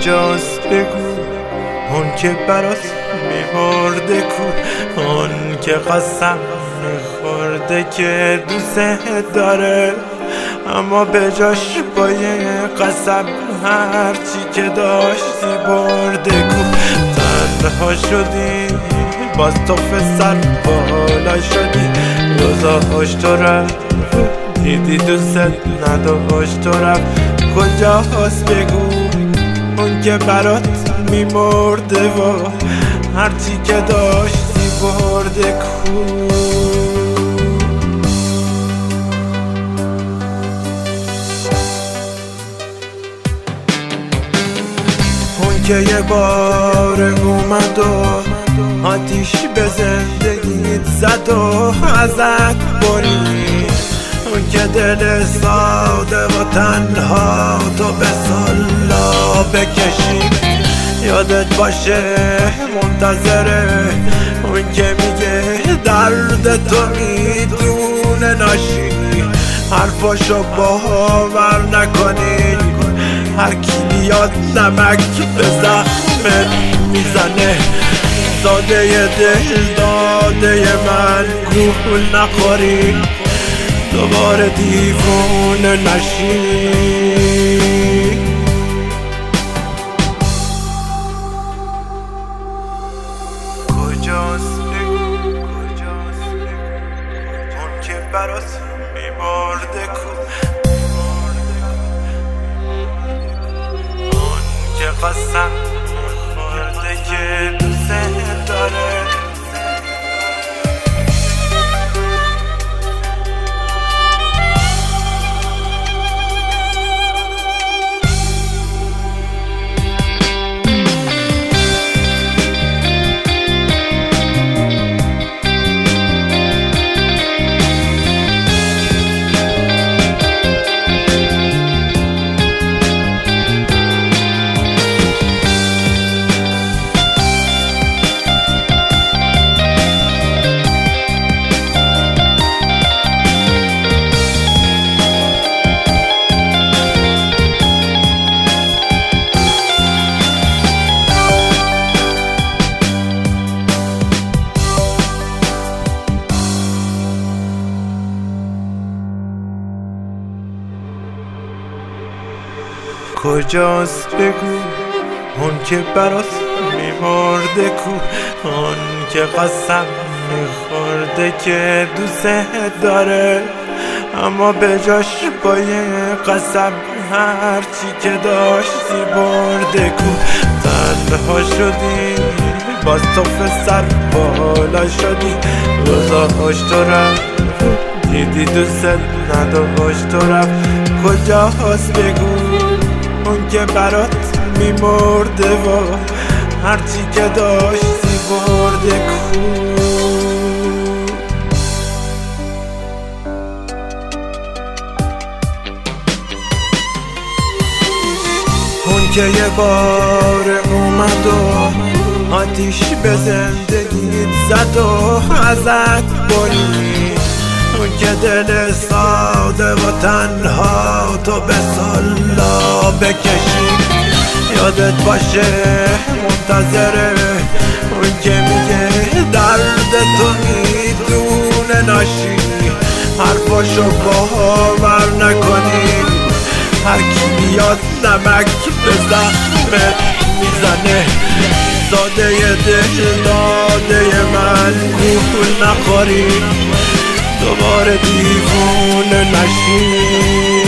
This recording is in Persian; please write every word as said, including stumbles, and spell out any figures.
کجاست بگو اون که برات میمرده کو، اون که قسم میخورده که دوست داره اما به جاش با یه قسم هرچی که داشتی برده کو. تنها شدی باز تو سر بالا شدی، روزاش تو رفت دیدی دوست نداشت تو رفت. کجاست بگو اون که برات میمرده و هرچی که داشتی برده کو. اون که یه بار اومد و آتیش به زندگیت زد و ازت برید، اون که دل ساده و تنها تو به سلا بکشی. یادت باشه منتظره اون که میگه درد تو میدونه ناشی، حرفاشو باور نکنی. هر کی بیاد نمک به زخمت میزنه، ساده دل داده من گول نخوری، دوباره دیوونه نشی. کجاست بگو اون که برات میمرده کو، اون که قسم میخورده که دوست داره. کجاست بگو اون که برات میمرده کو، اون که قسم میخورده که دوست داره اما به جاش با یه قسم هرچی که داشتی برده کو. تنها شدی باز تو سر بالا شدی، روزاش تو رفت دیدی دوست نداشت تو رفت. کجاست بگو اون که برات میمرده و هرچی که داشتی برده کو. اون که یه بار اومد و آتیش به زندگیت زد و ازت برید، اون که دل ساده و تنها تو به سلا بکشی. یادت باشه منتظره اون که میگه درد تو میدونه ناشی، حرفاشو باور نکنی. هر کی بیاد نمک به زخمت میزنه، ساده دل داده من گول نخوری، دوباره دیوونه نشی.